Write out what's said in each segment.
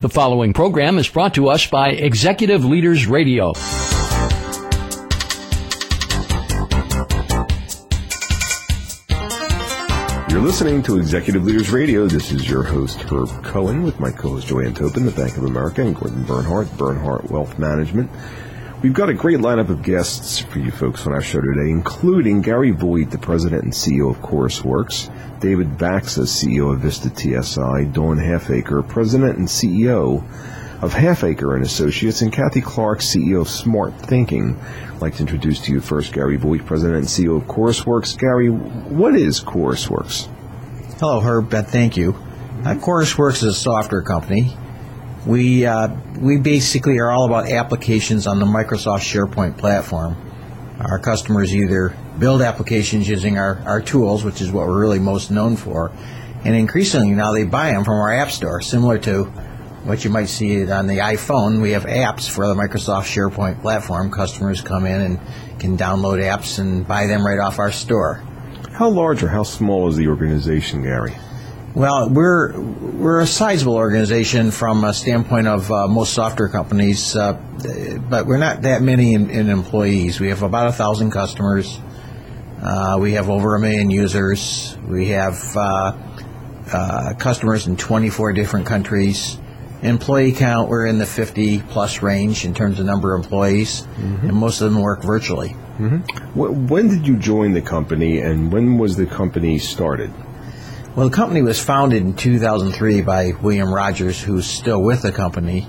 The following program is brought to us by Executive Leaders Radio. You're listening to Executive Leaders Radio. This is your host, Herb Cohen, with my co-host, Joanne Topin, the Bank of America, and Gordon Bernhardt Wealth Management. We've got a great lineup of guests for you folks on our show today, including Gary Voigt, the President and CEO of ChorusWorks, David Baxa, CEO of Vista TSI, Dawn Halfacre, President and CEO of Halfacre and Associates, and Kathy Clark, CEO of Smart Thinking. I'd like to introduce to you first Gary Voigt, President and CEO of ChorusWorks. Gary, what is ChorusWorks? Hello, Herb. Thank you. ChorusWorks is a software company. We basically are all about applications on the Microsoft SharePoint platform. Our customers either build applications using our tools, which is what we're really most known for, and increasingly now they buy them from our App Store, similar to what you might see on the iPhone. We have apps for the Microsoft SharePoint platform. Customers come in and can download apps and buy them right off our store. How large or how small is the organization, Gary? Well, we're a sizable organization from a standpoint of most software companies, but we're not that many in employees. We have about 1,000 customers. We have over 1 million users. We have customers in 24 different countries. Employee count, we're in the 50-plus range in terms of number of employees, and most of them work virtually. When did you join the company, and when was the company started? Well, the company was founded in 2003 by William Rogers, who's still with the company.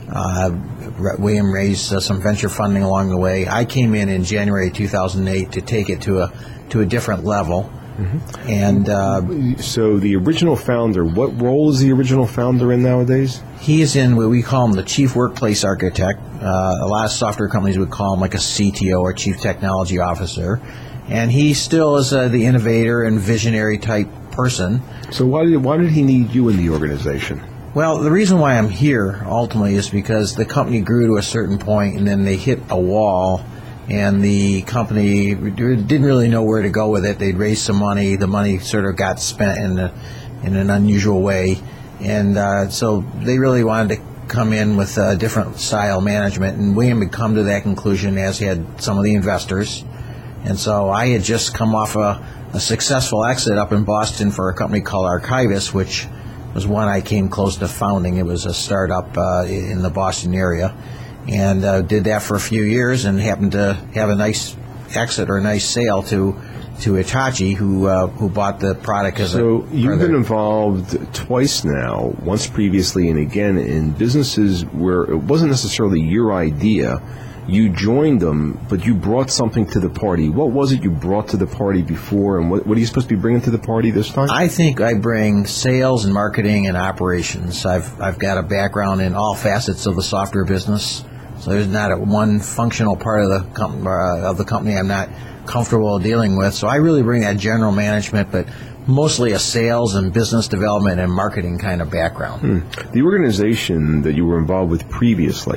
William raised some venture funding along the way. I came in January 2008 to take it to a different level. And so the original founder, what role is the original founder in nowadays? He is in what we call him the Chief Workplace Architect. A lot of software companies would call him like a CTO or Chief Technology Officer. And he still is the innovator and visionary type person. So why did he need you in the organization? Well, the reason why I'm here ultimately is because the company grew to a certain point and then they hit a wall, and the company didn't really know where to go with it. They'd raised some money. The money sort of got spent in an unusual way, and so they really wanted to come in with a different style management, and William had come to that conclusion, as had some of the investors. And so I had just come off a successful exit up in Boston for a company called Archivus, which was one I came close to founding. It was a startup in the Boston area, and did that for a few years and happened to have a nice exit or a nice sale to Hitachi, who bought the product as So you've been involved twice now, once previously and again in businesses where it wasn't necessarily your idea. You joined them, but you brought something to the party. What was it you brought to the party before, and what are you supposed to be bringing to the party this time? I think I bring sales and marketing and operations. I've got a background in all facets of the software business, so there's not one functional part of the company I'm not comfortable dealing with. So I really bring that general management, but mostly a sales and business development and marketing kind of background. The organization that you were involved with previously,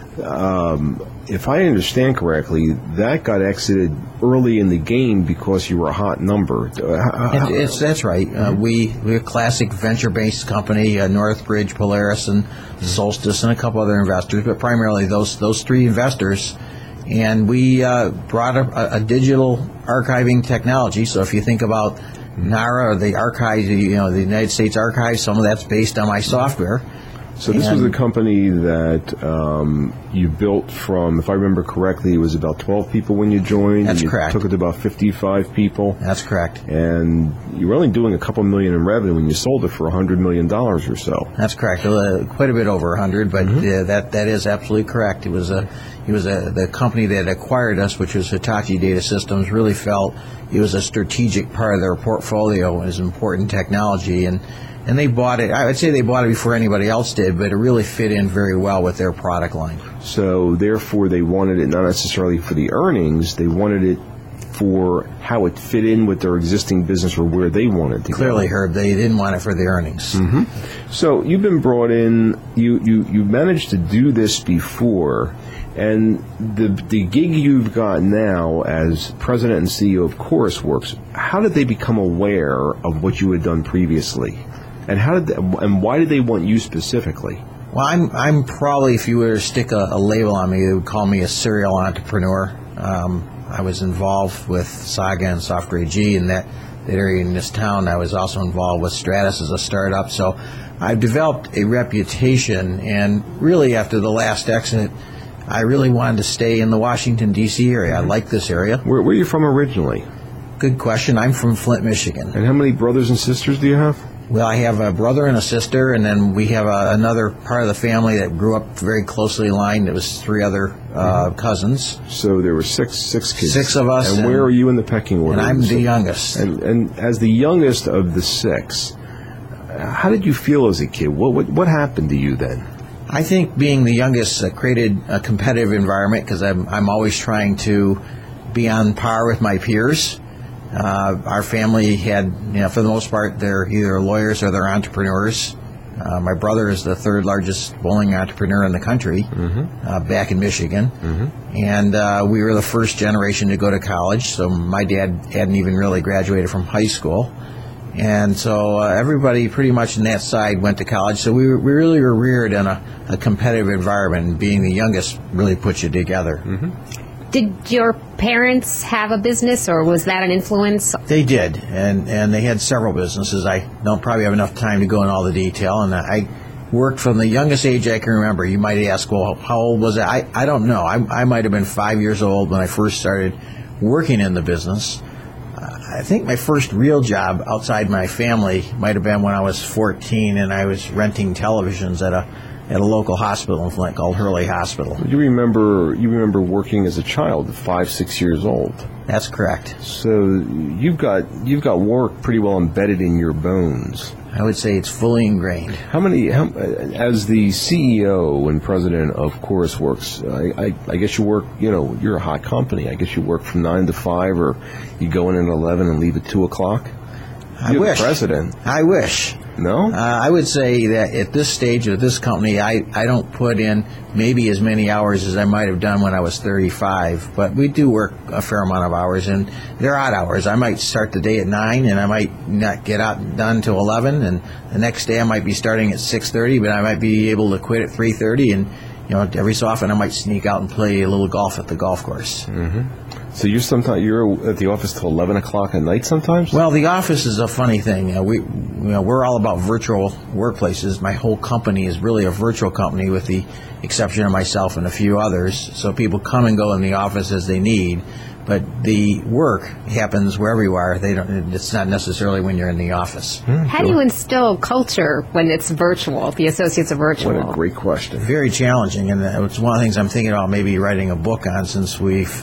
if I understand correctly, that got exited early in the game because you were a hot number. That's right. We're a classic venture-based company, Northbridge, Polaris, and Solstice, and a couple other investors, but primarily those three investors. And we brought a digital archiving technology. So if you think about NARA, or the archives, the United States Archives, some of that's based on my software. So this was a company that you built from, if I remember correctly, it was about 12 people when you joined. That's and you correct. Took it to about 55 people. That's correct. And you were only doing a couple million in revenue when you sold it for $100 million or so. That's correct. Quite a bit over 100, but that is absolutely correct. It was the company that acquired us, which was Hitachi Data Systems, really felt it was a strategic part of their portfolio as important technology, and they bought it. I would say they bought it before anybody else did, but it really fit in very well with their product line. So therefore they wanted it not necessarily for the earnings, they wanted it for how it fit in with their existing business or where they wanted to go. Clearly, Herb, they didn't want it for the earnings. So you've been brought in, you managed to do this before, and the gig you've got now as president and CEO of ChorusWorks, how did they become aware of what you had done previously? And why did they want you specifically? Well, I'm probably, if you were to stick a label on me, they would call me a serial entrepreneur. I was involved with Saga and Software AG in that area in this town. I was also involved with Stratus as a startup. So I've developed a reputation, and really after the last exit, I really wanted to stay in the Washington, D.C. area. I like this area. Where are you from originally? Good question. I'm from Flint, Michigan. And how many brothers and sisters do you have? Well, I have a brother and a sister, and then we have another part of the family that grew up very closely aligned. It was 3 other cousins. So there were six kids. 6 of us. And where are you in the pecking order? And I'm the youngest. And as the youngest of the 6, how did you feel as a kid? What happened to you then? I think being the youngest created a competitive environment because I'm always trying to be on par with my peers. Our family had, for the most part, they're either lawyers or they're entrepreneurs. My brother is the 3rd largest bowling entrepreneur in the country, back in Michigan. And we were the first generation to go to college, so my dad hadn't even really graduated from high school. And so everybody pretty much on that side went to college, so we really were reared in a competitive environment, and being the youngest really put you together. Did your parents have a business, or was that an influence? They did, and they had several businesses. I don't probably have enough time to go into all the detail, and I worked from the youngest age I can remember. You might ask, well, how old was I? I don't know. I might have been 5 years old when I first started working in the business. I think my first real job outside my family might have been when I was 14, and I was renting televisions at a local hospital in Flint called Hurley Hospital. You remember working as a child, 5, 6 years old. That's correct. So you've got work pretty well embedded in your bones. I would say it's fully ingrained. As the CEO and president of ChorusWorks, I guess you work, you're a hot company. I guess you work from 9 to 5, or you go in at 11 and leave at 2 o'clock. I wish. The president. I wish. No? I would say that at this stage of this company, I don't put in maybe as many hours as I might have done when I was 35, but we do work a fair amount of hours, and they're odd hours. I might start the day at 9, and I might not get out done till 11, and the next day I might be starting at 6:30, but I might be able to quit at 3:30, and every so often I might sneak out and play a little golf at the golf course. So you're at the office till 11 o'clock at night sometimes? Well, the office is a funny thing. We're all about virtual workplaces. My whole company is really a virtual company, with the exception of myself and a few others. So people come and go in the office as they need, but the work happens wherever you are. It's not necessarily when you're in the office. How do you instill culture when it's virtual? The associates are virtual. What a great question. Very challenging, and it's one of the things I'm thinking about maybe writing a book on, since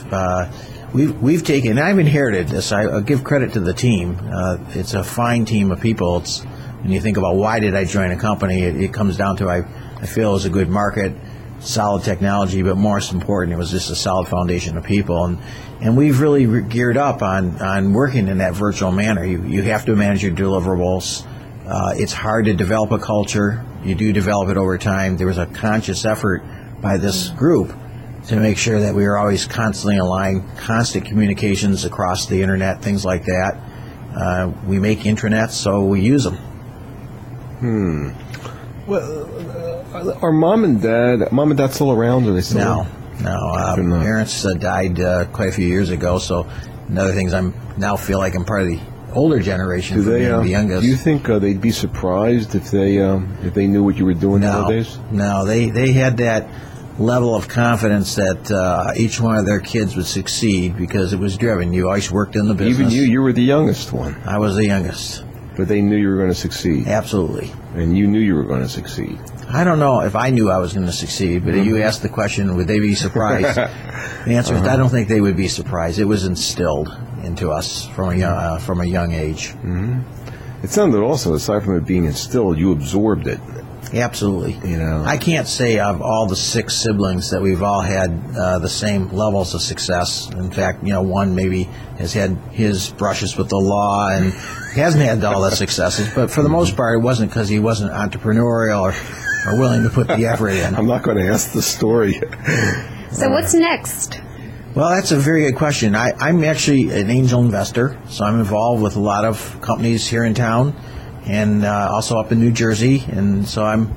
we've taken, and I've inherited this. I'll give credit to the team. It's a fine team of people. When you think about why did I join a company, it comes down to I feel it was a good market, solid technology, but most important, it was just a solid foundation of people. And we've really geared up on working in that virtual manner. You have to manage your deliverables. It's hard to develop a culture. You do develop it over time. There was a conscious effort by this group to make sure that we are always constantly aligned, constant communications across the internet, things like that. We make intranets, so we use them. Well, are mom and dad still around? Are they still? No. Parents died quite a few years ago. So, another things I now feel like I'm part of the older generation. The youngest. Do you think they'd be surprised if they knew what you were doing nowadays? No, they had that level of confidence that each one of their kids would succeed because it was driven. You always worked in the business. Even you were the youngest one. I was the youngest. But they knew you were going to succeed. Absolutely. And you knew you were going to succeed. I don't know if I knew I was going to succeed, but if you asked the question, would they be surprised? The answer is I don't think they would be surprised. It was instilled into us from a young age. It sounded also, aside from it being instilled, you absorbed it. Absolutely. I can't say of all the 6 siblings that we've all had the same levels of success. In fact, one maybe has had his brushes with the law and hasn't had all the successes. But for the most part, it wasn't because he wasn't entrepreneurial or willing to put the effort in. I'm not going to ask the story. So what's next? Well, that's a very good question. I'm actually an angel investor, so I'm involved with a lot of companies here in town and also up in New Jersey. And so I'm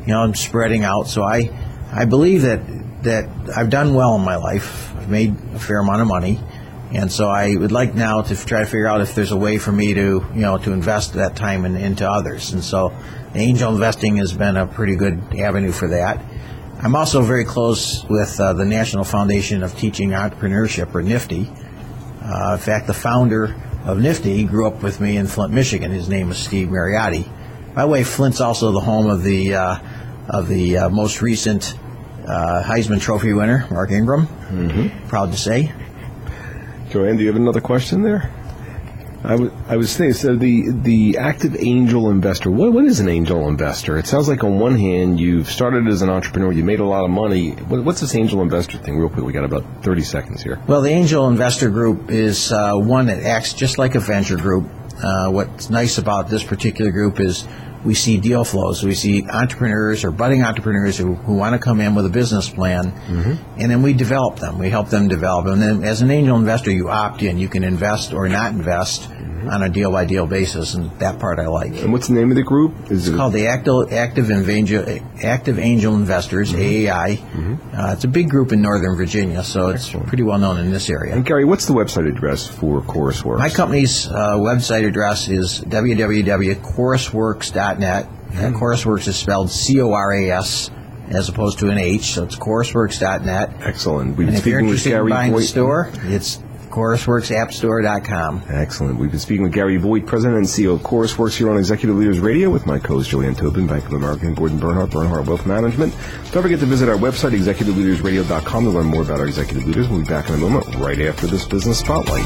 I'm spreading out. So I believe that I've done well in my life. I've made a fair amount of money. And so I would like now to try to figure out if there's a way for me to, to invest that time into others. And so angel investing has been a pretty good avenue for that. I'm also very close with the National Foundation of Teaching Entrepreneurship, or NFTE. In fact, the founder of NFTE grew up with me in Flint, Michigan. His name is Steve Mariotti. By the way, Flint's also the home of the most recent Heisman Trophy winner, Mark Ingram. Mm-hmm. Proud to say. Joanne, do you have another question there? I was thinking, so the active angel investor, what is an angel investor? It sounds like on one hand, you've started as an entrepreneur, you made a lot of money. What's this angel investor thing? Real quick, we got about 30 seconds here. Well, the angel investor group is one that acts just like a venture group. What's nice about this particular group is we see deal flows. We see entrepreneurs or budding entrepreneurs who want to come in with a business plan, and then we develop them. We help them develop. And then as an angel investor, you opt in. You can invest or not invest on a deal-by-deal basis, and that part I like. And what's the name of the group? It's called the Active Angel Investors, AAI. It's a big group in Northern Virginia, so it's pretty well known in this area. And Gary, what's the website address for ChorusWorks? My company's website address is www.chorusworks.net. ChorusWorks is spelled C-O-R-A-S as opposed to an H, so it's chorusworks.net. Excellent. And if you're interested in buying the store, it's ChorusWorksAppStore.com. Excellent. We've been speaking with Gary Voigt, President and CEO of ChorusWorks, here on Executive Leaders Radio with my co-host Joanne Tobin, Bank of America, and Gordon Bernhardt, Bernhardt Wealth Management. Don't forget to visit our website, ExecutiveLeadersRadio.com, to learn more about our executive leaders. We'll be back in a moment, right after this Business Spotlight.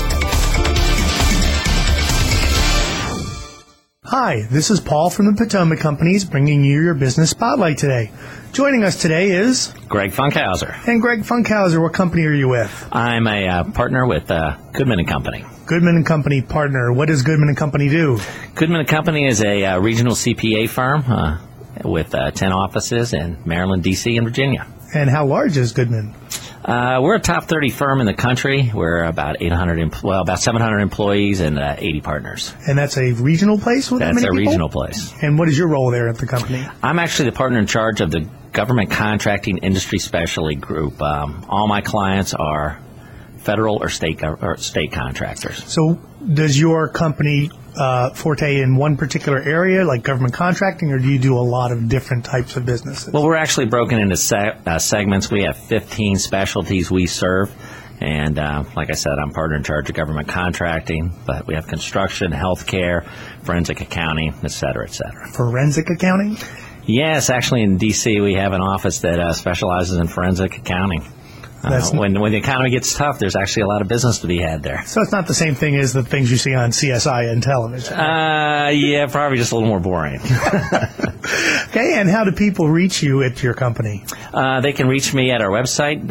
Hi, this is Paul from the Potomac Companies bringing you your Business Spotlight today. Joining us today is Greg Funkhauser. And Greg Funkhauser, what company are you with? I'm a partner with Goodman & Company. Goodman & Company partner. What does Goodman & Company do? Goodman & Company is a regional CPA firm with 10 offices in Maryland, D.C., and Virginia. And how large is Goodman? We're a top 30 firm in the country. We're about 700 employees and 80 partners. And that's a regional place with that many people? That's a regional place. And what is your role there at the company? I'm actually the partner in charge of the Government Contracting Industry Specialty Group. All my clients are federal or state contractors. So does your company forte in one particular area, like government contracting, or do you do a lot of different types of businesses? Well, we're actually broken into segments. We have 15 specialties we serve. And like I said, I'm partner in charge of government contracting, but we have construction, healthcare, forensic accounting, et cetera, et cetera. Forensic accounting? Yes, actually in D.C. we have an office that specializes in forensic accounting. When the economy gets tough, there's actually a lot of business to be had there. So it's not the same thing as the things you see on CSI and television? Yeah, probably just a little more boring. Okay, and how do people reach you at your company? They can reach me at our website,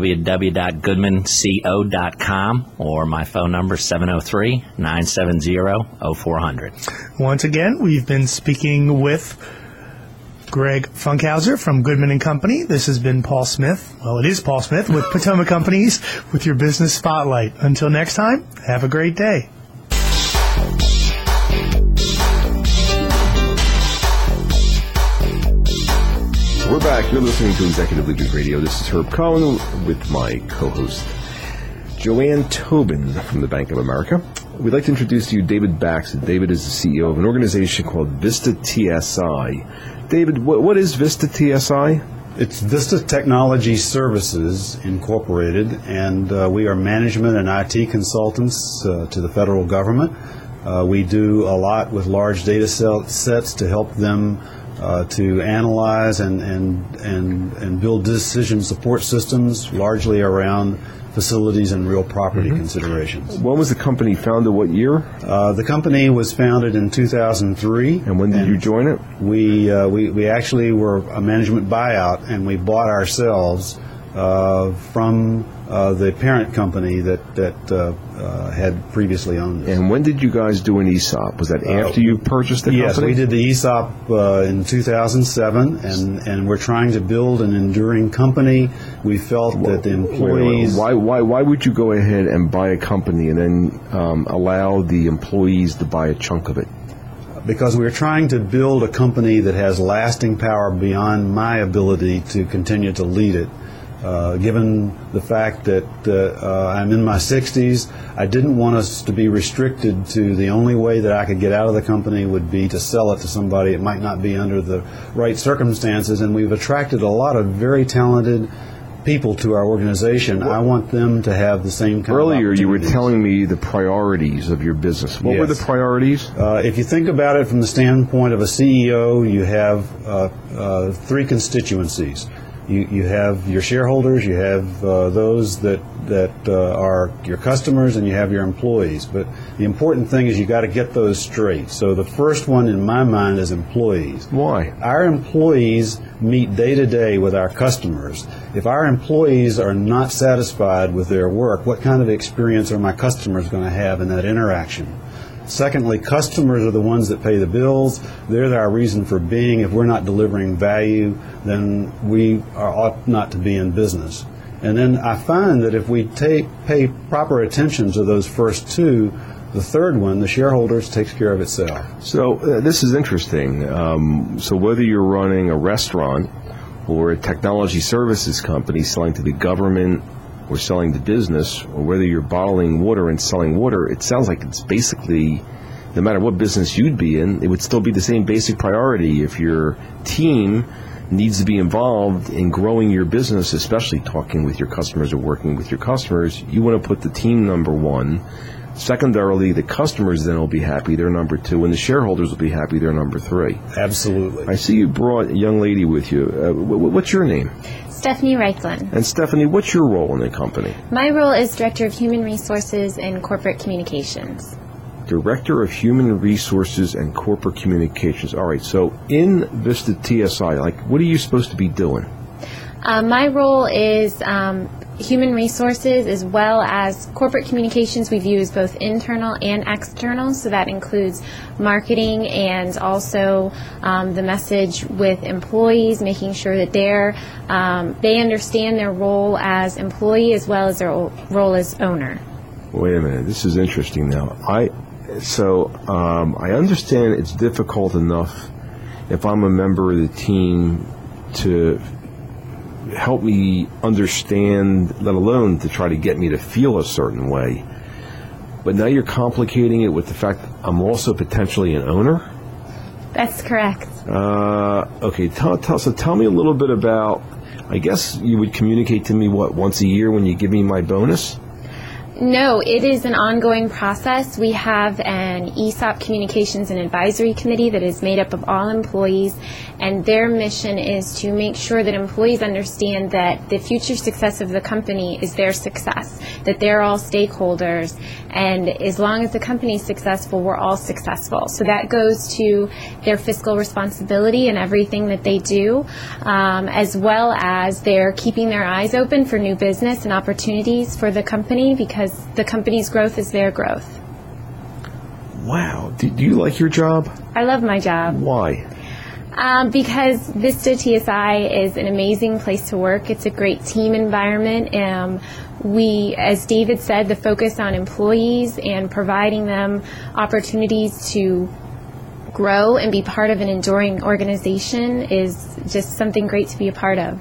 www.goodmanco.com, or my phone number, 703-970-0400. Once again, we've been speaking with Greg Funkhauser from Goodman & Company. This has been Paul Smith. Well, it is Paul Smith with Potomac Companies with your Business Spotlight. Until next time, have a great day. We're back. You're listening to Executive Leaders Radio. This is Herb Cohen with my co-host Joanne Tobin from the Bank of America. We'd like to introduce to you David Baxter. David is the CEO of an organization called Vista TSI. David, what is Vista TSI? It's Vista Technology Services Incorporated, and we are management and IT consultants to the federal government. We do a lot with large data sets to help them to analyze and build decision support systems, largely around facilities and real property considerations. When was the company founded? What year? The company was founded in 2003. And when did you join it? We actually were a management buyout, and we bought ourselves from the parent company that had previously owned us. And when did you guys do an ESOP? Was that after you purchased the company? Yes, we did the ESOP in 2007, and we're trying to build an enduring company. We felt that the employees... Why would you go ahead and buy a company and then allow the employees to buy a chunk of it? Because we're trying to build a company that has lasting power beyond my ability to continue to lead it. Given the fact that I'm in my 60s, I didn't want us to be restricted to the only way that I could get out of the company would be to sell it to somebody. It might not be under the right circumstances, and we've attracted a lot of very talented people to our organization. I want them to have the same kind of Earlier, you were opportunities. telling me the priorities of your business. What were the Yes. priorities? If you think about it from the standpoint of a CEO, you have three constituencies. You have your shareholders, you have those that are your customers, and you have your employees. But the important thing is you got to get those straight. So the first one in my mind is employees. Why? Our employees meet day to day with our customers. If our employees are not satisfied with their work, what kind of experience are my customers going to have in that interaction? Secondly, customers are the ones that pay the bills. They're our reason for being. If we're not delivering value, then we ought not to be in business. And then I find that if we pay proper attention to those first two, the third one, the shareholders, takes care of itself. So this is interesting. So whether you're running a restaurant or a technology services company selling to the government or selling to business, or whether you're bottling water and selling water, it sounds like it's basically, no matter what business you'd be in, it would still be the same basic priority. If your team needs to be involved in growing your business, especially talking with your customers or working with your customers, you want to put the team number one. Secondarily, the customers then will be happy, they're number two, and the shareholders will be happy, they're number three. Absolutely. I see you brought a young lady with you. What's your name? Stephanie Reichlin. And Stephanie, what's your role in the company? My role is Director of Human Resources and Corporate Communications. Director of Human Resources and Corporate Communications. All right, so in Vista TSI, what are you supposed to be doing? My role is human resources as well as corporate communications. We view as both internal and external, so that includes marketing and also the message with employees, making sure that they understand their role as employee as well as their role as owner. Wait a minute, this is interesting now. I understand it's difficult enough if I'm a member of the team to help me understand, let alone to try to get me to feel a certain way. But now you're complicating it with the fact that I'm also potentially an owner? That's correct. Okay, tell me a little bit about, I guess you would communicate to me, once a year when you give me my bonus? No, it is an ongoing process. We have an ESOP Communications and Advisory Committee that is made up of all employees, and their mission is to make sure that employees understand that the future success of the company is their success, that they're all stakeholders, and as long as the company is successful, we're all successful. So that goes to their fiscal responsibility and everything that they do, as well as they're keeping their eyes open for new business and opportunities for the company, because the company's growth is their growth. Wow. Do you like your job? I love my job. Why? Because Vista TSI is an amazing place to work. It's a great team environment. We, as David said, the focus on employees and providing them opportunities to grow and be part of an enduring organization is just something great to be a part of.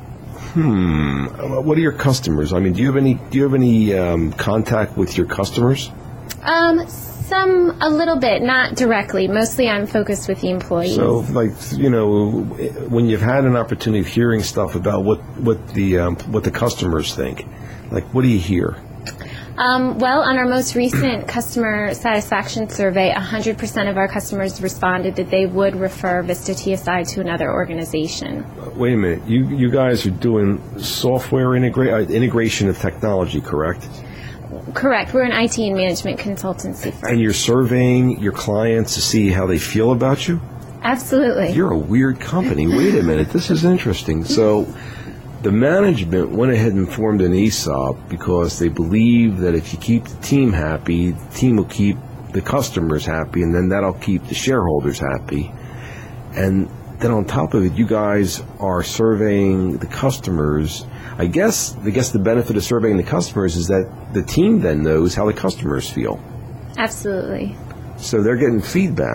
What are your customers? I mean, do you have any contact with your customers? A little bit, not directly. Mostly I'm focused with the employees. So, when you've had an opportunity of hearing stuff about what the customers think, what do you hear? Well, on our most recent customer satisfaction survey, 100% of our customers responded that they would refer Vista TSI to another organization. Wait a minute. You guys are doing software integration of technology, correct? Correct. We're an IT and management consultancy firm. And you're surveying your clients to see how they feel about you? Absolutely. You're a weird company. Wait a minute. This is interesting. So the management went ahead and formed an ESOP because they believe that if you keep the team happy, the team will keep the customers happy, and then that'll keep the shareholders happy. And then on top of it, you guys are surveying the customers. I guess the benefit of surveying the customers is that the team then knows how the customers feel. Absolutely. So they're getting feedback.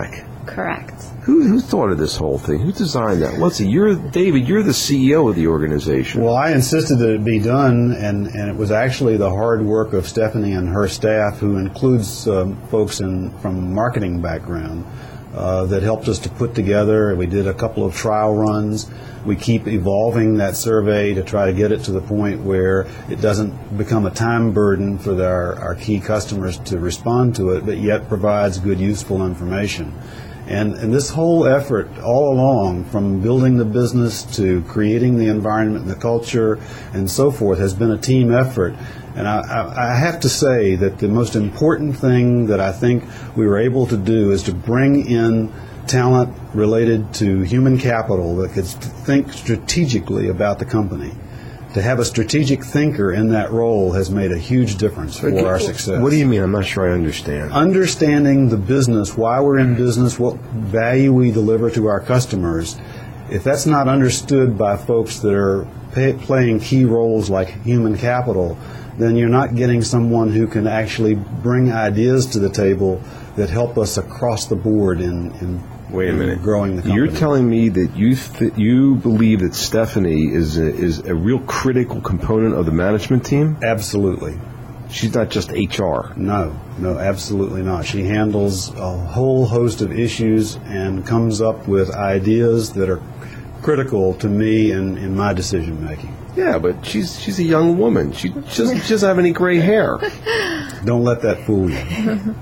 Correct. Who thought of this whole thing? Who designed that? Let's see. David, you're the CEO of the organization. Well, I insisted that it be done, and it was actually the hard work of Stephanie and her staff, who includes folks from marketing background, that helped us to put together. We did a couple of trial runs. We keep evolving that survey to try to get it to the point where it doesn't become a time burden for our key customers to respond to it, but yet provides good, useful information. And this whole effort all along, from building the business to creating the environment and the culture and so forth, has been a team effort. And I have to say that the most important thing that I think we were able to do is to bring in talent related to human capital that could think strategically about the company. To have a strategic thinker in that role has made a huge difference for our success. What do you mean? I'm not sure I understand. Understanding the business, why we're in business, what value we deliver to our customers, if that's not understood by folks that are playing key roles like human capital, then you're not getting someone who can actually bring ideas to the table that help us across the board in Wait a minute. Growing the company. You're telling me that you believe that Stephanie is a real critical component of the management team? Absolutely. She's not just HR. No, absolutely not. She handles a whole host of issues and comes up with ideas that are critical to me in my decision making. Yeah, but she's a young woman. She doesn't have any gray hair. Don't let that fool you.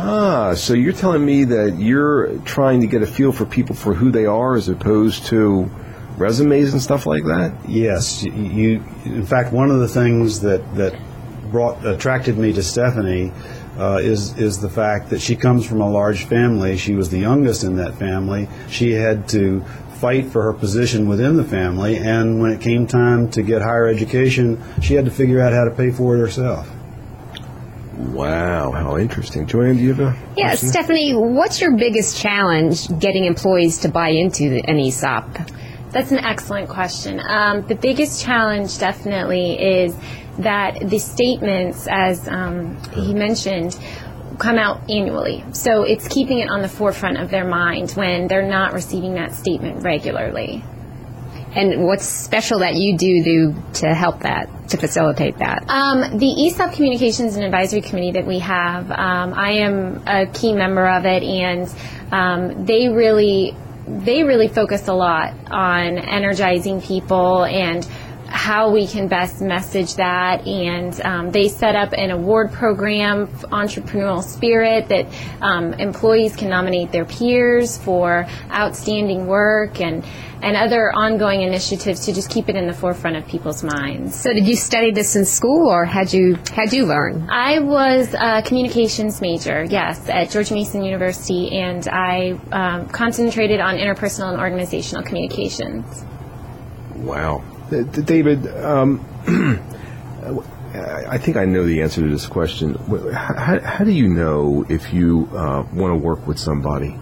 So you're telling me that you're trying to get a feel for people for who they are as opposed to resumes and stuff like that? Yes. In fact, one of the things that attracted me to Stephanie is the fact that she comes from a large family. She was the youngest in that family. She had to fight for her position within the family, and when it came time to get higher education, she had to figure out how to pay for it herself. Wow, how interesting. Joanne, do you have a question? Stephanie, what's your biggest challenge getting employees to buy into an ESOP? That's an excellent question. The biggest challenge definitely is that the statements, as he mentioned, come out annually. So it's keeping it on the forefront of their mind when they're not receiving that statement regularly. And what's special that you do to help that, to facilitate that? The ESOP Communications and Advisory Committee that we have, I am a key member of it, and they really focus a lot on energizing people and how we can best message that, and they set up an award program, Entrepreneurial Spirit, that employees can nominate their peers for outstanding work and other ongoing initiatives to just keep it in the forefront of people's minds. So did you study this in school, or how'd you learn? I was a communications major, yes, at George Mason University, and I concentrated on interpersonal and organizational communications. Wow. David, I think I know the answer to this question. How do you know if you want to work with somebody?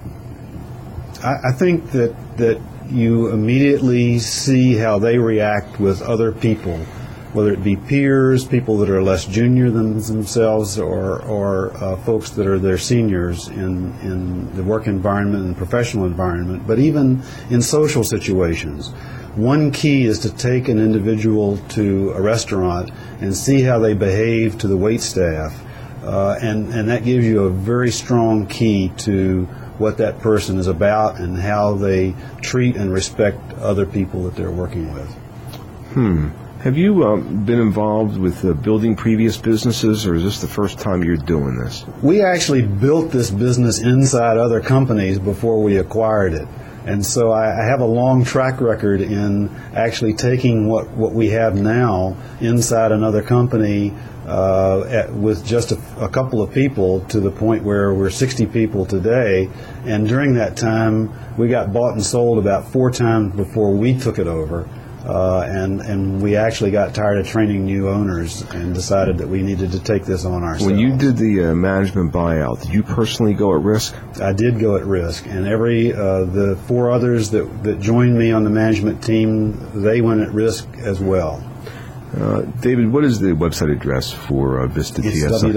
I think that you immediately see how they react with other people, whether it be peers, people that are less junior than themselves, or folks that are their seniors in the work environment and professional environment, but even in social situations. One key is to take an individual to a restaurant and see how they behave to the wait staff, and that gives you a very strong key to what that person is about and how they treat and respect other people that they're working with. Have you been involved with building previous businesses, or is this the first time you're doing this? We actually built this business inside other companies before we acquired it. And so I have a long track record in actually taking what we have now inside another company with just a couple of people to the point where we're 60 people today. And during that time, we got bought and sold about 4 times before we took it over. And we actually got tired of training new owners and decided that we needed to take this on ourselves. When you did the management buyout, did you personally go at risk? I did go at risk, and the 4 others that joined me on the management team, they went at risk as well. David, what is the website address for Vista It's TSI?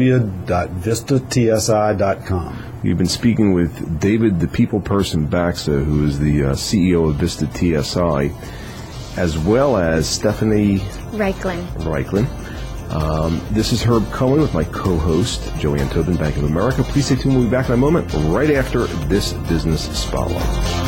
www.vistatsi.com. You've been speaking with David, the people person Baxa, who is the CEO of Vista TSI, as well as Stephanie Reichlin. This is Herb Cohen with my co-host, Joanne Tobin, Bank of America. Please stay tuned. We'll be back in a moment, right after this Business Spotlight.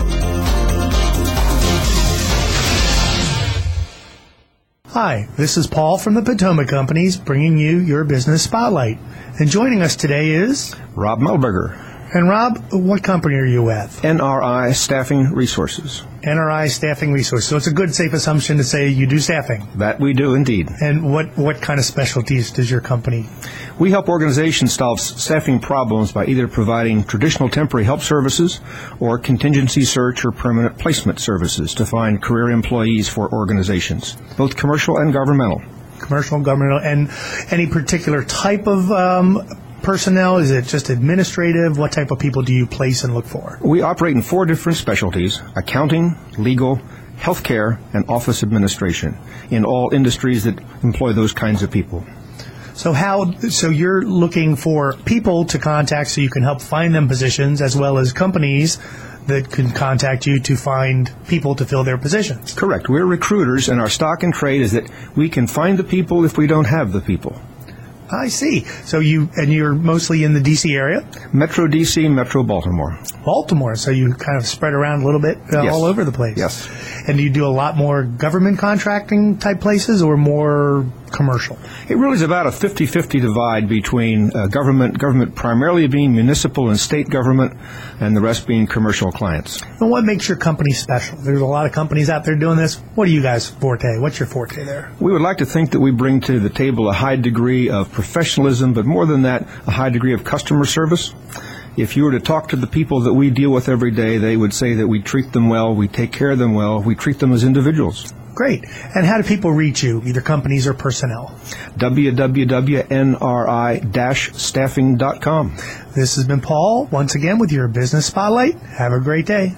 Hi, this is Paul from the Potomac Companies bringing you your Business Spotlight. And joining us today is... Rob Melberger, And Rob, what company are you with? NRI Staffing Resources. NRI Staffing Resources. So it's a good, safe assumption to say you do staffing. That we do indeed. And what kind of specialties does your company? We help organizations solve staffing problems by either providing traditional temporary help services or contingency search or permanent placement services to find career employees for organizations, both commercial and governmental. Commercial and governmental. And any particular type of personnel? Is it just administrative? What type of people do you place and look for? We operate in 4 different specialties: accounting, legal, healthcare, and office administration, in all industries that employ those kinds of people. So you're looking for people to contact so you can help find them positions, as well as companies that can contact you to find people to fill their positions. Correct. We're recruiters, and our stock and trade is that we can find the people if we don't have the people. I see. So you're mostly in the D.C. area? Metro D.C., Metro Baltimore. Baltimore. So you kind of spread around a little bit Yes. all over the place. Yes. And do you do a lot more government contracting type places or more commercial? It really is about a 50-50 divide between government primarily being municipal and state government, and the rest being commercial clients. And what makes your company special? There's a lot of companies out there doing this. What are you guys' forte? What's your forte there? We would like to think that we bring to the table a high degree of professionalism, but more than that, a high degree of customer service. If you were to talk to the people that we deal with every day, they would say that we treat them well, we take care of them well, we treat them as individuals. Great. And how do people reach you, either companies or personnel? www.nri-staffing.com. This has been Paul, once again, with your Business Spotlight. Have a great day.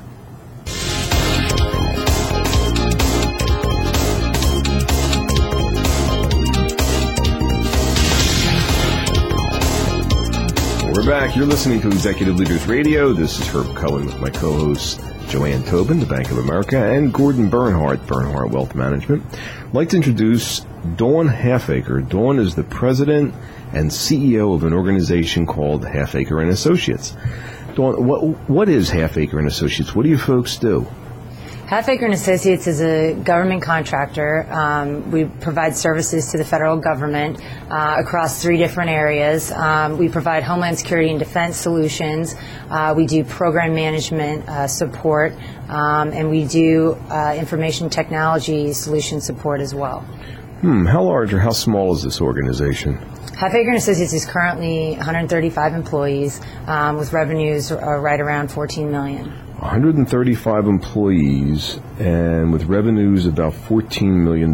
We're back. You're listening to Executive Leaders Radio. This is Herb Cohen with my co-hosts Joanne Tobin, the Bank of America, and Gordon Bernhardt, Bernhardt Wealth Management. I'd like to introduce Dawn Halfacre. Dawn is the president and CEO of an organization called Halfacre and Associates. Dawn, what is Halfacre and Associates? What do you folks do? Halfacre and Associates is a government contractor. We provide services to the federal government across 3 different areas. We provide Homeland Security and Defense solutions. We do program management support, and we do information technology solution support as well. How large or how small is this organization? Halfacre and Associates is currently 135 employees with revenues right around $14 million. 135 employees and with revenues about $14 million,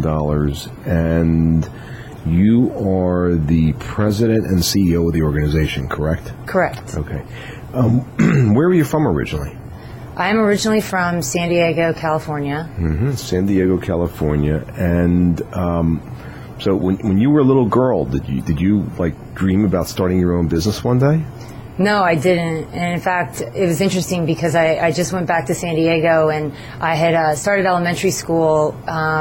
and you are the president and CEO of the organization, correct? Correct. Okay. Where were you from originally? I'm originally from San Diego, California. San Diego, California. And so when you were a little girl, did you like dream about starting your own business one day? No, I didn't. And in fact, it was interesting because I just went back to San Diego, and I had started elementary school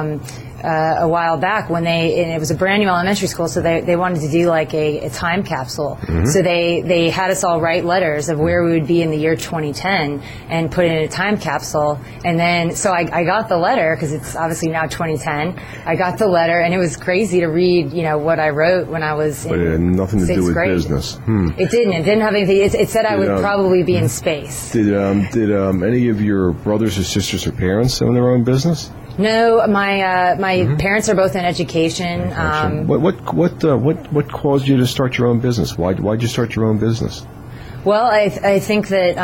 a while back and it was a brand new elementary school, so they wanted to do like a time capsule. So they had us all write letters of where we would be in the year 2010 and put it in a time capsule. And then, so I got the letter, because it's obviously now 2010. I got the letter, and it was crazy to read, what I wrote when I was But it had nothing to do with business. It didn't. It didn't have anything. It said I would probably be in space. Did any of your brothers or sisters or parents own their own business? No, my parents are both in education. What caused you to start your own business? Why'd you start your own business? Well, I think that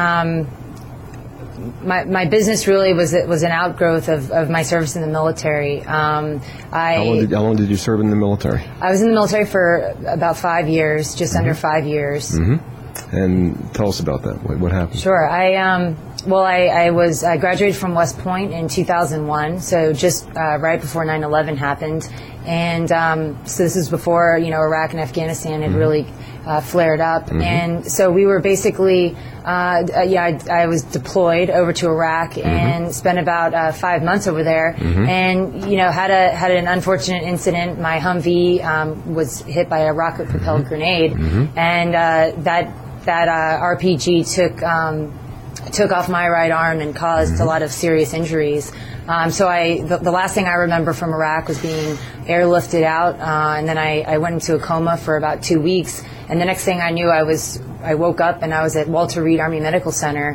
my business really was an outgrowth of my service in the military. How long did you serve in the military? I was in the military for about 5 years, just under 5 years. And tell us about that. What happened? Sure. Well, I graduated from West Point in 2001, so just right before 9/11 happened, and so this is before Iraq and Afghanistan had really flared up, and so we were basically I was deployed over to Iraq and spent about 5 months over there, and had an unfortunate incident. My Humvee was hit by a rocket propelled grenade, and that RPG took off my right arm and caused a lot of serious injuries. So the last thing I remember from Iraq was being airlifted out, and then I went into a coma for about 2 weeks. And the next thing I knew, I woke up and I was at Walter Reed Army Medical Center.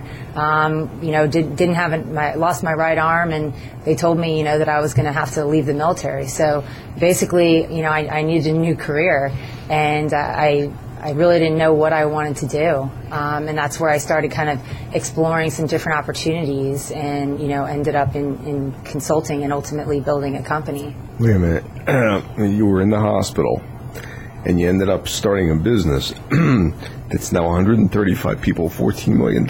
Lost my right arm, and they told me that I was going to have to leave the military. So basically, I needed a new career, and I really didn't know what I wanted to do, and that's where I started kind of exploring some different opportunities, and ended up in consulting and ultimately building a company. Wait a minute, you were in the hospital, and you ended up starting a business that's now 135 people, $14 million.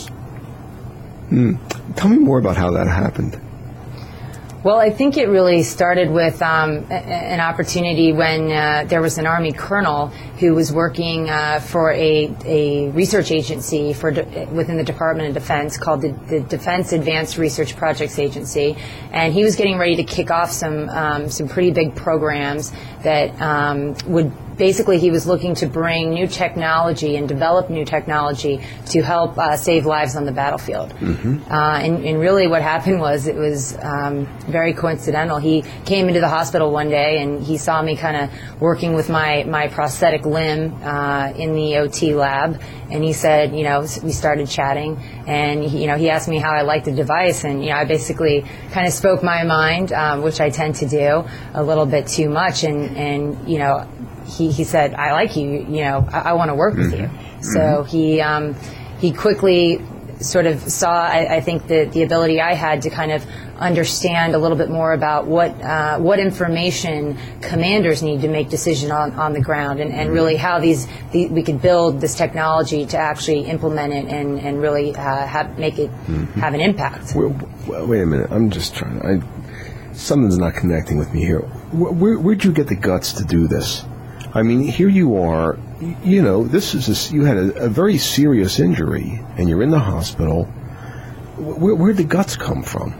Tell me more about how that happened. Well, I think it really started with an opportunity when there was an Army colonel who was working for a research agency within the Department of Defense called the Defense Advanced Research Projects Agency, and he was getting ready to kick off some pretty big programs that would. Basically, he was looking to bring new technology and develop new technology to help save lives on the battlefield. And really what happened was it was very coincidental. He came into the hospital one day and he saw me kind of working with my prosthetic limb in the OT lab. And he said, we started chatting, and he asked me how I liked the device, and I basically kind of spoke my mind, which I tend to do a little bit too much, and he said, I like you, I want to work with you. So he quickly sort of saw, I think, the ability I had to kind of understand a little bit more about what information commanders need to make decisions on the ground, and really how we could build this technology to actually implement it and really make it have an impact. Wait a minute, I'm just trying. Something's not connecting with me here. Where'd you get the guts to do this? I mean, here you are, you had a very serious injury, and you're in the hospital. Where'd the guts come from?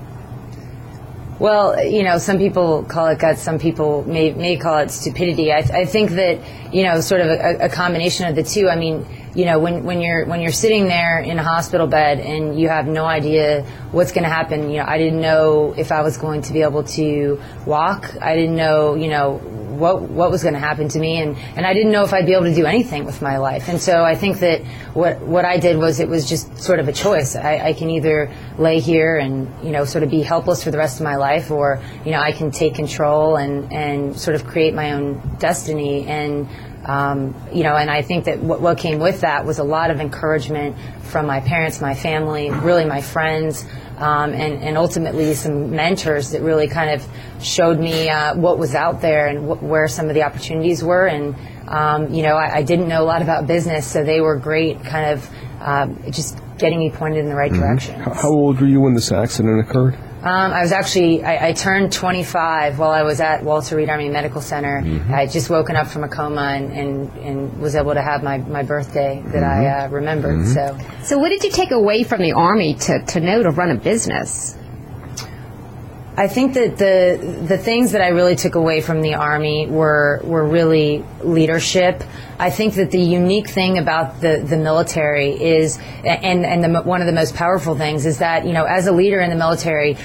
Well, some people call it guts, some people may call it stupidity. I think that, sort of a combination of the two. I mean, when you're sitting there in a hospital bed and you have no idea what's going to happen, I didn't know if I was going to be able to walk. I didn't know, what was going to happen to me, and I didn't know if I'd be able to do anything with my life. And so I think that what I did was, it was just sort of a choice. I can either lay here and sort of be helpless for the rest of my life, or I can take control and sort of create my own destiny. And and I think that what came with that was a lot of encouragement from my parents, my family, really my friends, and ultimately some mentors that really kind of showed me what was out there and where some of the opportunities were. And I didn't know a lot about business, so they were great, kind of just getting me pointed in the right direction. How old were you when this accident occurred? I turned 25 while I was at Walter Reed Army Medical Center. I had just woken up from a coma and was able to have my birthday that I remembered. So what did you take away from the Army to know to run a business? I think that the things that I really took away from the Army were really leadership. I think that the unique thing about the military is, one of the most powerful things is that, as a leader in the military,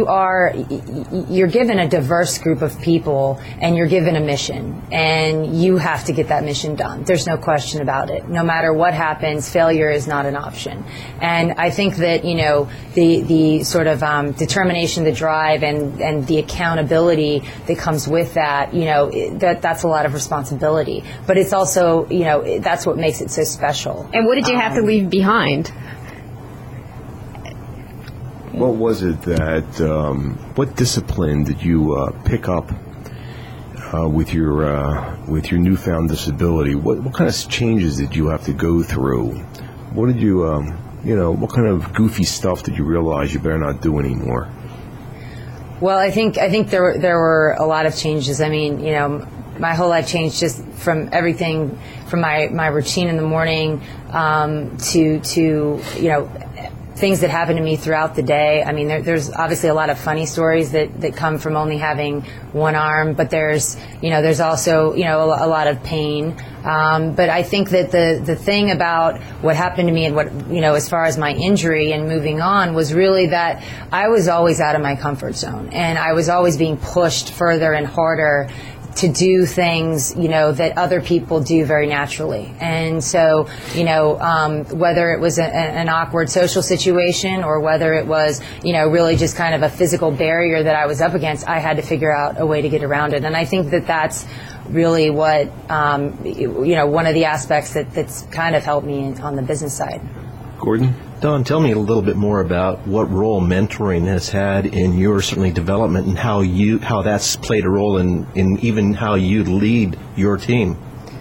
you're given a diverse group of people, and you're given a mission, and you have to get that mission done. There's no question about it. No matter what happens, failure is not an option. And I think that, the sort of determination, the drive, and the accountability that comes with that, that's a lot of responsibility. But it's also, that's what makes it so special. And what did you have to leave behind? What was it that, what discipline did you pick up with your newfound disability? What kind of changes did you have to go through? What did you what kind of goofy stuff did you realize you better not do anymore? Well, I think there were a lot of changes. I mean, my whole life changed just from everything from my routine in the morning to things that happen to me throughout the day. I mean, there's obviously a lot of funny stories that come from only having one arm, but there's also, a lot of pain. But I think that the thing about what happened to me and what, as far as my injury and moving on was really that I was always out of my comfort zone, and I was always being pushed further and harder to do things, that other people do very naturally. And so, whether it was an awkward social situation or whether it was, really just kind of a physical barrier that I was up against, I had to figure out a way to get around it. And I think that that's really what, one of the aspects that's kind of helped me on the business side. Gordon? Don, tell me a little bit more about what role mentoring has had in your certainly development and how that's played a role in even how you lead your team.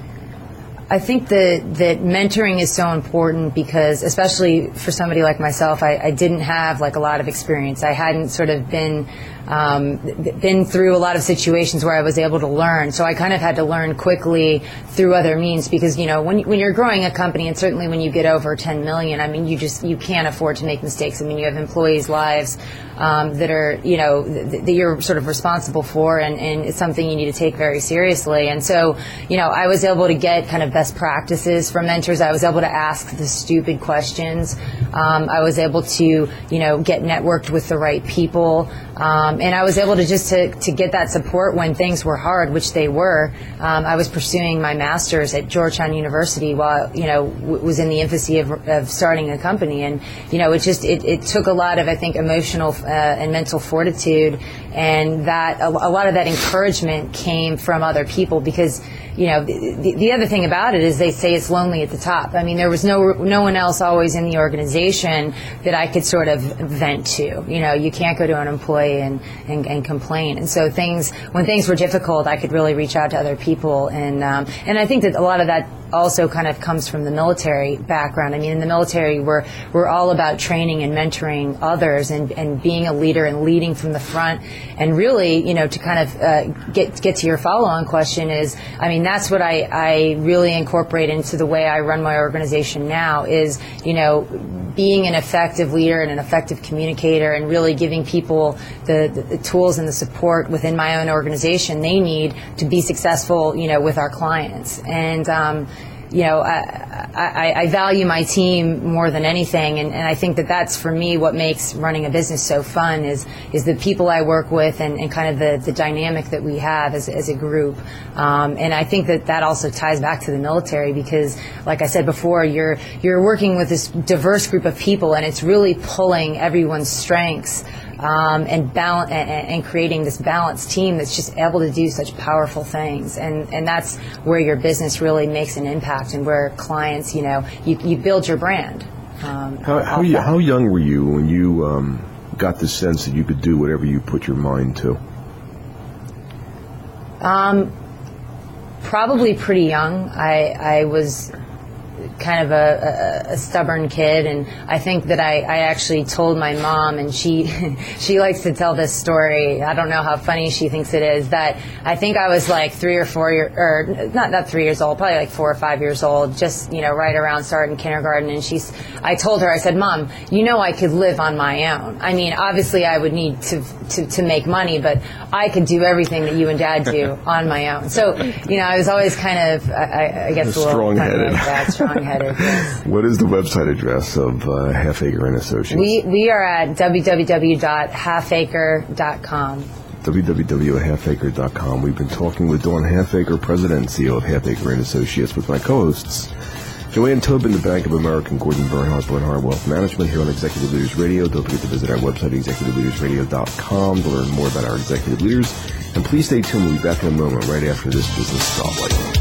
I think that mentoring is so important because, especially for somebody like myself, I didn't have a lot of experience. I hadn't sort of been through a lot of situations where I was able to learn. So I kind of had to learn quickly through other means because, when you're growing a company, and certainly when you get over 10 million, I mean, you can't afford to make mistakes. I mean, you have employees' lives that are, that you're sort of responsible for, and it's something you need to take very seriously. And so, I was able to get kind of best practices from mentors. I was able to ask the stupid questions. I was able to, get networked with the right people. And I was able to just to get that support when things were hard, which they were. I was pursuing my master's at Georgetown University while, was in the infancy of starting a company. And, it took a lot of, I think, emotional and mental fortitude. And that a lot of that encouragement came from other people because, the other thing about it is they say it's lonely at the top. I mean, there was no one else always in the organization that I could sort of vent to. You can't go to an employee and complain. And so when things were difficult, I could really reach out to other people. And I think that a lot of that also kind of comes from the military background. I mean, in the military, we're all about training and mentoring others and being a leader and leading from the front. And really, to kind of get to your follow-on question is, I mean, that's what I really incorporate into the way I run my organization now is, being an effective leader and an effective communicator and really giving people the tools and the support within my own organization they need to be successful, with our clients. And, I value my team more than anything, and I think that that's for me what makes running a business so fun is the people I work with and kind of the dynamic that we have as a group. And I think that also ties back to the military because, like I said before, you're working with this diverse group of people, and it's really pulling everyone's strengths. And creating this balanced team that's just able to do such powerful things. And that's where your business really makes an impact and where clients, you build your brand. How young were you when you got the sense that you could do whatever you put your mind to? Probably pretty young. I was kind of a stubborn kid, and I think that I actually told my mom, and she likes to tell this story. I don't know how funny she thinks it is, that I think I was like 3 or 4 years, or not 3 years old, probably like 4 or 5 years old, just right around starting kindergarten. And I told her, I said, Mom, I could live on my own. I mean, obviously I would need to make money, but I could do everything that you and Dad do on my own. So I was always kind of I guess a little strong-headed. Like that, strong-headed. Yes. What is the website address of Half Acre and Associates? We are at www.halfacre.com. www.halfacre.com. We've been talking with Dawn Halfacre, President and CEO of Half Acre and Associates, with my co-hosts Joanne Tobin, the Bank of America, and Gordon Bernhardt, Bernhardt Wealth Management, here on Executive Leaders Radio. Don't forget to visit our website, executiveleadersradio.com, to learn more about our executive leaders. And please stay tuned. We'll be back in a moment right after this business spotlight.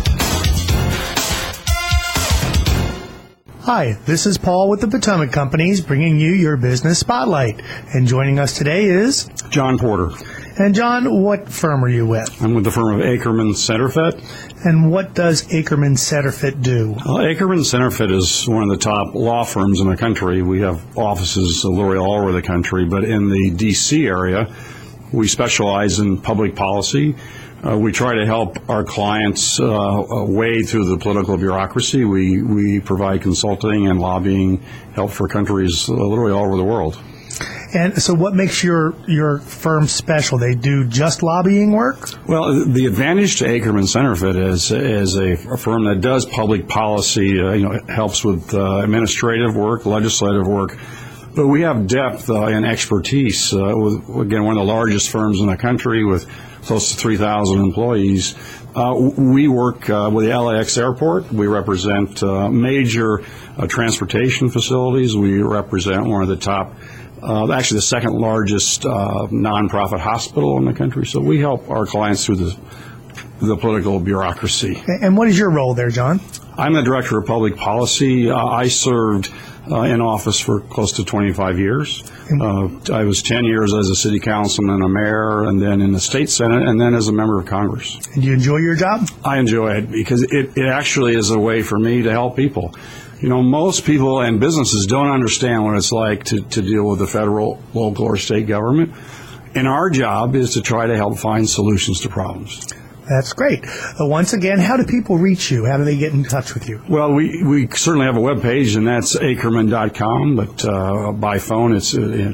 Hi, this is Paul with the Potomac Companies bringing you your business spotlight. And joining us today is John Porter. And John, what firm are you with? I'm with the firm of Ackerman Centerfit. And what does Ackerman Centerfit do? Ackerman Centerfit is one of the top law firms in the country. We have offices literally all over the country, but in the D.C. area, we specialize in public policy. We try to help our clients wade through the political bureaucracy. We provide consulting and lobbying help for countries literally all over the world. And so what makes your firm special? They do just lobbying work? Well, the advantage to Ackerman Centerfit is a firm that does public policy, helps with administrative work, legislative work. But we have depth and expertise. Again, one of the largest firms in the country with close to 3,000 employees. We work with the LAX airport. We represent major transportation facilities. We represent one of the top, actually the second largest nonprofit hospital in the country. So we help our clients through the political bureaucracy. And what is your role there, John? I'm the Director of Public Policy. I served in office for close to 25 years. I was 10 years as a city councilman, a mayor, and then in the state senate, and then as a member of Congress. And do you enjoy your job? I enjoy it because it actually is a way for me to help people. Most people and businesses don't understand what it's like to deal with the federal, local, or state government. And our job is to try to help find solutions to problems. That's great. Once again, how do people reach you? How do they get in touch with you? Well, we certainly have a web page, and that's ackerman.com, but by phone it's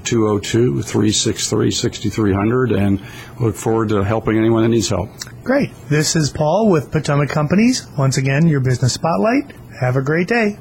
202-363-6300, and look forward to helping anyone that needs help. Great. This is Paul with Potomac Companies. Once again, your Business Spotlight. Have a great day.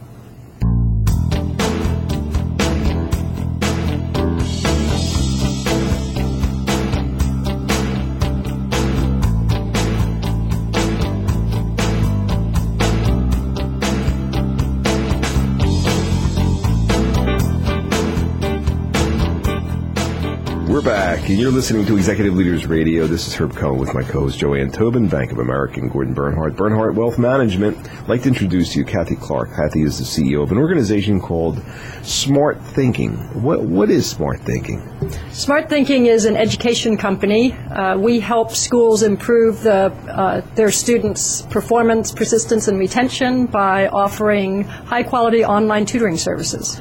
We're back, and you're listening to Executive Leaders Radio. This is Herb Cohen with my co-host Joanne Tobin, Bank of America, and Gordon Bernhardt. Bernhardt Wealth Management. I'd like to introduce you Kathy Clark. Kathy is the CEO of an organization called Smart Thinking. What is Smart Thinking? Smart Thinking is an education company. We help schools improve their students' performance, persistence, and retention by offering high-quality online tutoring services.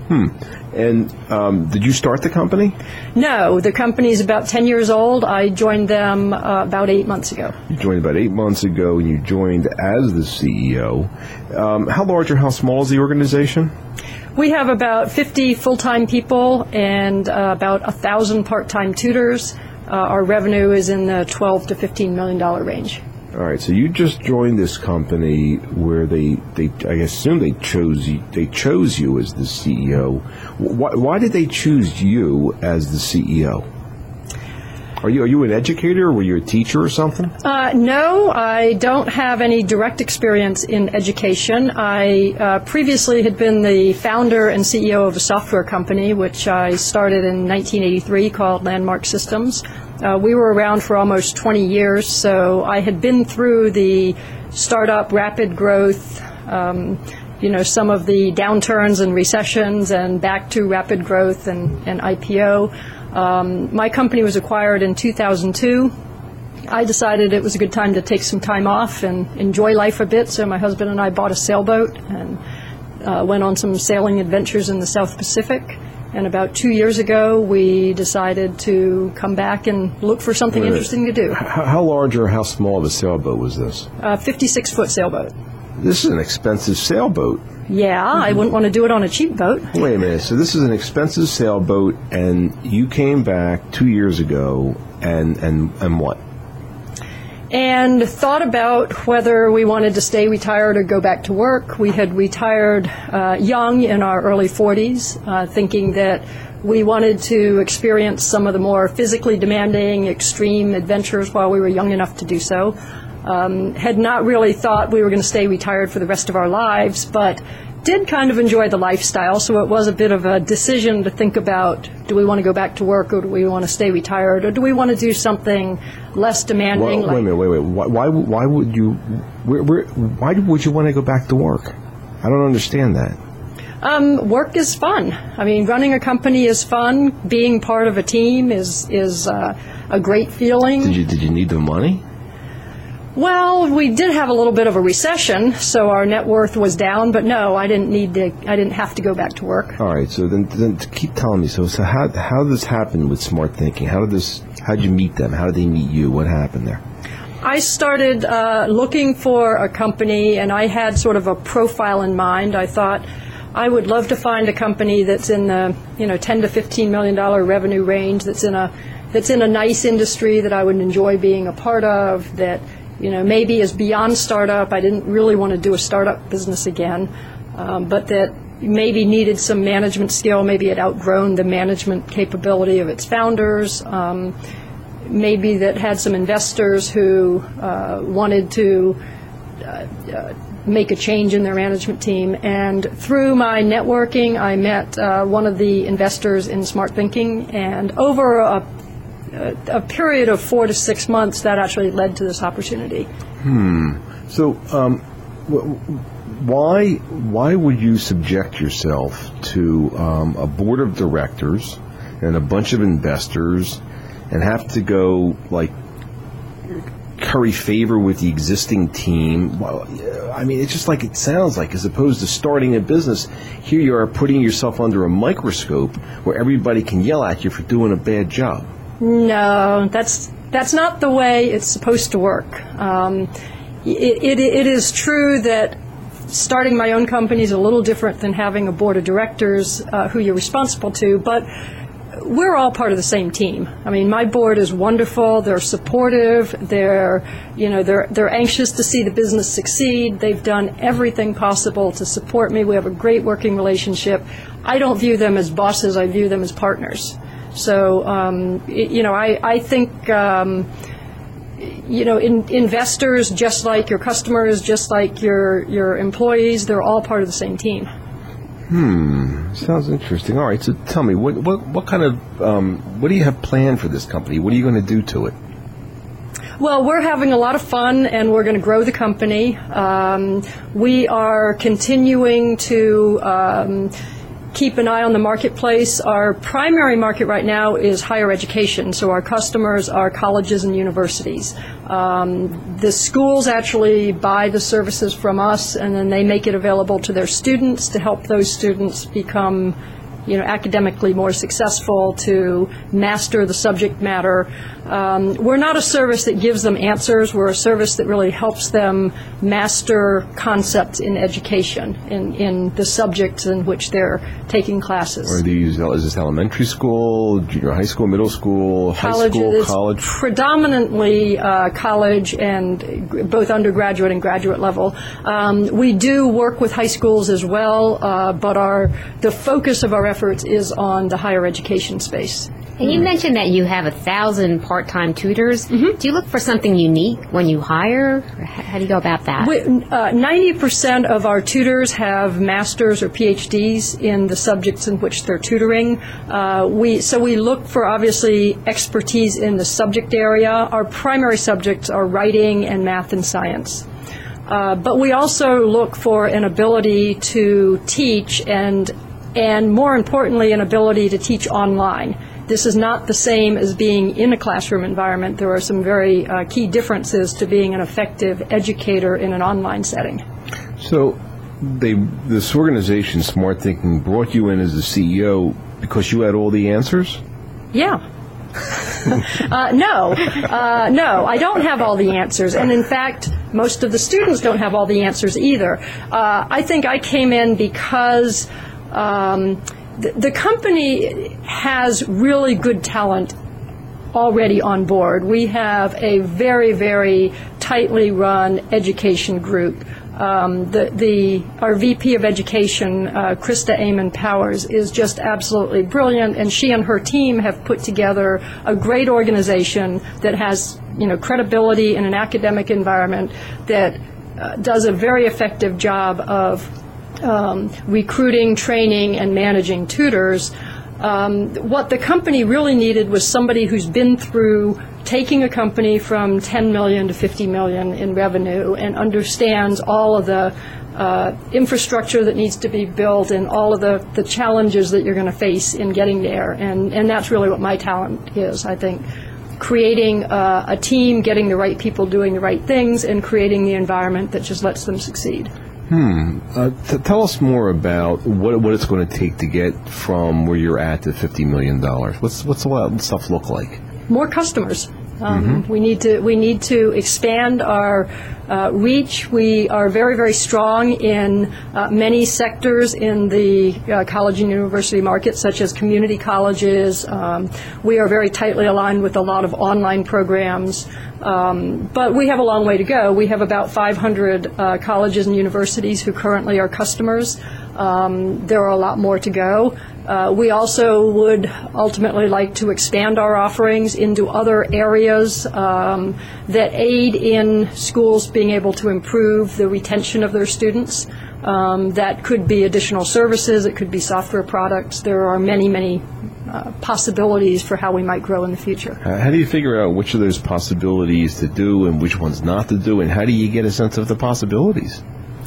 And did you start the company? No, the company is about 10 years old. I joined them about 8 months ago. You joined about 8 months ago, and you joined as the CEO. How large or how small is the organization? We have about 50 full-time people and about 1,000 part-time tutors. Our revenue is in the $12 to $15 million range. All right, so you just joined this company where they I assume they chose you as the CEO. Why did they choose you as the CEO? Are you an educator? Were you a teacher or something? No, I don't have any direct experience in education. I previously had been the founder and CEO of a software company, which I started in 1983 called Landmark Systems. We were around for almost 20 years, so I had been through the startup, rapid growth, some of the downturns and recessions, and back to rapid growth and IPO. My company was acquired in 2002. I decided it was a good time to take some time off and enjoy life a bit, so my husband and I bought a sailboat and went on some sailing adventures in the South Pacific. And about 2 years ago, we decided to come back and look for something interesting to do. How large or how small of a sailboat was this? 56-foot sailboat. This is an expensive sailboat. Yeah, I wouldn't want to do it on a cheap boat. Wait a minute. So this is an expensive sailboat, and you came back 2 years ago, and what? And thought about whether we wanted to stay retired or go back to work. We had retired young in our early 40s, thinking that we wanted to experience some of the more physically demanding, extreme adventures while we were young enough to do so. Had not really thought we were going to stay retired for the rest of our lives, but did kind of enjoy the lifestyle, so it was a bit of a decision to think about, do we want to go back to work, or do we want to stay retired, or do we want to do something less demanding? Wait a minute. Why would you want to go back to work? I don't understand that. Work is fun. I mean, running a company is fun. Being part of a team is a great feeling. Did you need the money? Well, we did have a little bit of a recession, so our net worth was down. But no, I didn't have to go back to work. All right. So then keep telling me. So how did this happen with Smart Thinking? How did you meet them? How did they meet you? What happened there? I started looking for a company, and I had sort of a profile in mind. I thought I would love to find a company that's in the $10 to $15 million revenue range, that's in a nice industry that I would enjoy being a part of, that maybe is beyond startup. I didn't really want to do a startup business again, but that maybe needed some management skill. Maybe it outgrown the management capability of its founders. Maybe that had some investors who wanted to make a change in their management team. And through my networking, I met one of the investors in Smart Thinking, and over a period of 4 to 6 months, that actually led to this opportunity. So, why would you subject yourself to a board of directors and a bunch of investors and have to go curry favor with the existing team? Well, I mean, it's just like it sounds like, as opposed to starting a business, here you are putting yourself under a microscope where everybody can yell at you for doing a bad job. No, that's not the way it's supposed to work. It is true that starting my own company is a little different than having a board of directors who you're responsible to, but we're all part of the same team. I mean, my board is wonderful. They're supportive. They're anxious to see the business succeed. They've done everything possible to support me. We have a great working relationship. I don't view them as bosses. I view them as partners. So, I think, investors, just like your customers, just like your employees, they're all part of the same team. Sounds interesting. All right, so tell me, what kind of, what do you have planned for this company? What are you going to do to it? Well, we're having a lot of fun, and we're going to grow the company. We are continuing to keep an eye on the marketplace. Our primary market right now is higher education, so our customers are colleges and universities. The schools actually buy the services from us, and then they make it available to their students to help those students become academically more successful, to master the subject matter. We're not a service that gives them answers. We're a service that really helps them master concepts in education, in the subjects in which they're taking classes. Is this elementary school, junior high school, middle school, high school, college? Predominantly college, and both undergraduate and graduate level. We do work with high schools as well, but the focus of our efforts is on the higher education space. And you mentioned that you have 1,000 part-time tutors. Mm-hmm. Do you look for something unique when you hire? Or how do you go about that? 90% of our tutors have masters or PhDs in the subjects in which they're tutoring. We look for, obviously, expertise in the subject area. Our primary subjects are writing and math and science. But we also look for an ability to teach and more importantly, an ability to teach online. This is not the same as being in a classroom environment. There are some very key differences to being an effective educator in an online setting. So this organization, Smart Thinking, brought you in as the CEO because you had all the answers? Yeah. No, I don't have all the answers. And in fact, most of the students don't have all the answers either. I think I came in because the company has really good talent already on board. We have a very, very tightly run education group. Our VP of Education, Krista Amon Powers, is just absolutely brilliant, and she and her team have put together a great organization that has, credibility in an academic environment, that does a very effective job of recruiting, training, and managing tutors. What the company really needed was somebody who's been through taking a company from 10 million to 50 million in revenue and understands all of the infrastructure that needs to be built and all of the challenges that you're going to face in getting there. And that's really what my talent is, I think. Creating a team, getting the right people doing the right things, and creating the environment that just lets them succeed. Tell us more about what it's going to take to get from where you're at to $50 million. What's all that stuff look like? More customers. We need to expand our reach. We are very, very strong in many sectors in the college and university market, such as community colleges. We are very tightly aligned with a lot of online programs. But we have a long way to go. We have about 500 colleges and universities who currently are customers. There are a lot more to go. We also would ultimately like to expand our offerings into other areas that aid in schools being able to improve the retention of their students. That could be additional services. It could be software products. There are many, many possibilities for how we might grow in the future. How do you figure out which of those possibilities to do and which ones not to do, and how do you get a sense of the possibilities?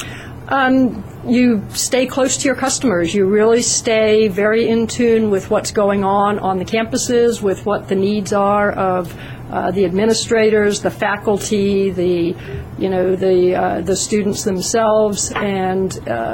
You stay close to your customers. You really stay very in tune with what's going on the campuses, with what the needs are of the administrators, the faculty, the students themselves, and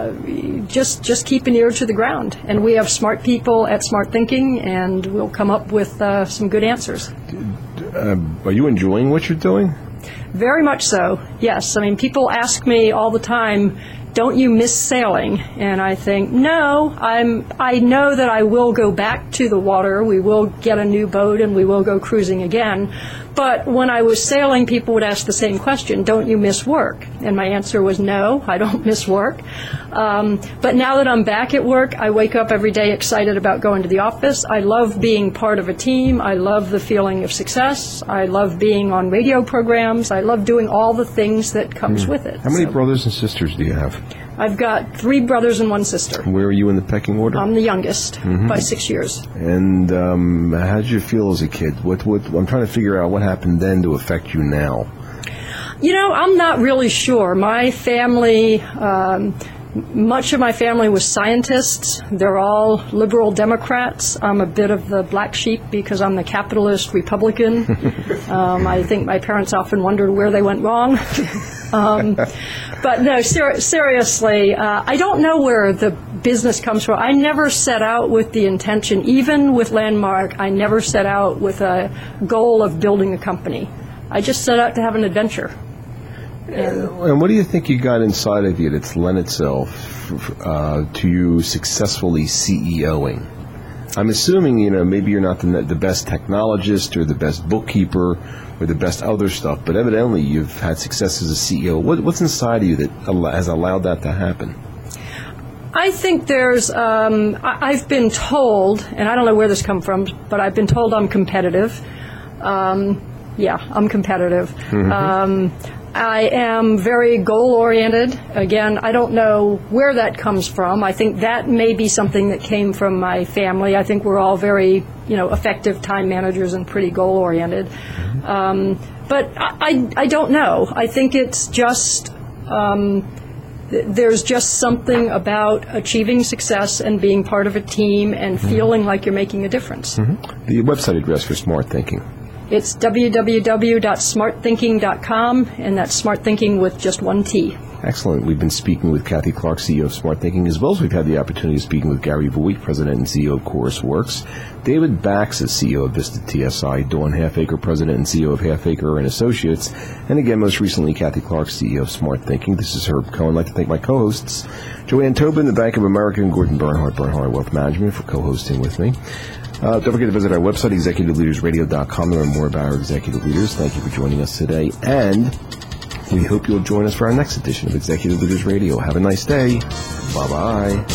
just keep an ear to the ground. And we have smart people at Smart Thinking, and we'll come up with some good answers. Are you enjoying what you're doing? Very much so, yes. I mean, people ask me all the time, don't you miss sailing? And I think, no, I know that I will go back to the water. We will get a new boat and we will go cruising again. But when I was sailing, people would ask the same question, don't you miss work? And my answer was no, I don't miss work. But now that I'm back at work, I wake up every day excited about going to the office. I love being part of a team. I love the feeling of success. I love being on radio programs. I love doing all the things that comes with it. How many brothers and sisters do you have? I've got 3 brothers and 1 sister. Where are you in the pecking order? I'm the youngest by 6 years. And how did you feel as a kid? What I'm trying to figure out what happened then to affect you now. I'm not really sure. My family, much of my family was scientists. They're all liberal Democrats. I'm a bit of the black sheep because I'm the capitalist Republican. I think my parents often wondered where they went wrong. But no, seriously, I don't know where the business comes from. I never set out with the intention, even with Landmark, I never set out with a goal of building a company. I just set out to have an adventure. And what do you think you got inside of you that's lent itself to you successfully CEOing? I'm assuming, maybe you're not the best technologist or the best bookkeeper or the best other stuff, but evidently you've had success as a CEO. What's inside of you that has allowed that to happen? I think there's, I've been told, and I don't know where this comes from, but I've been told I'm competitive. Yeah, I'm competitive. I am very goal-oriented. Again, I don't know where that comes from. I think that may be something that came from my family. I think we're all very, effective time managers and pretty goal-oriented. But I don't know. I think it's just, there's just something about achieving success and being part of a team and feeling like you're making a difference. The website address for Smart Thinking? It's www.smartthinking.com, and that's Smart Thinking with just 1 T. Excellent. We've been speaking with Kathy Clark, CEO of Smart Thinking, as well as we've had the opportunity of speaking with Gary Voigt, President and CEO of ChorusWorks, David Bax, CEO of Vista TSI, Dawn Halfacre, President and CEO of Halfacre and Associates, and again, most recently, Kathy Clark, CEO of Smart Thinking. This is Herb Cohen. I'd like to thank my co-hosts, Joanne Tobin, the Bank of America, and Gordon Bernhardt Wealth Management, for co-hosting with me. Don't forget to visit our website, executiveleadersradio.com, to learn more about our executive leaders. Thank you for joining us today, and we hope you'll join us for our next edition of Executive Leaders Radio. Have a nice day. Bye-bye.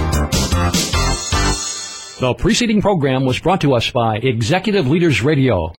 The preceding program was brought to us by Executive Leaders Radio.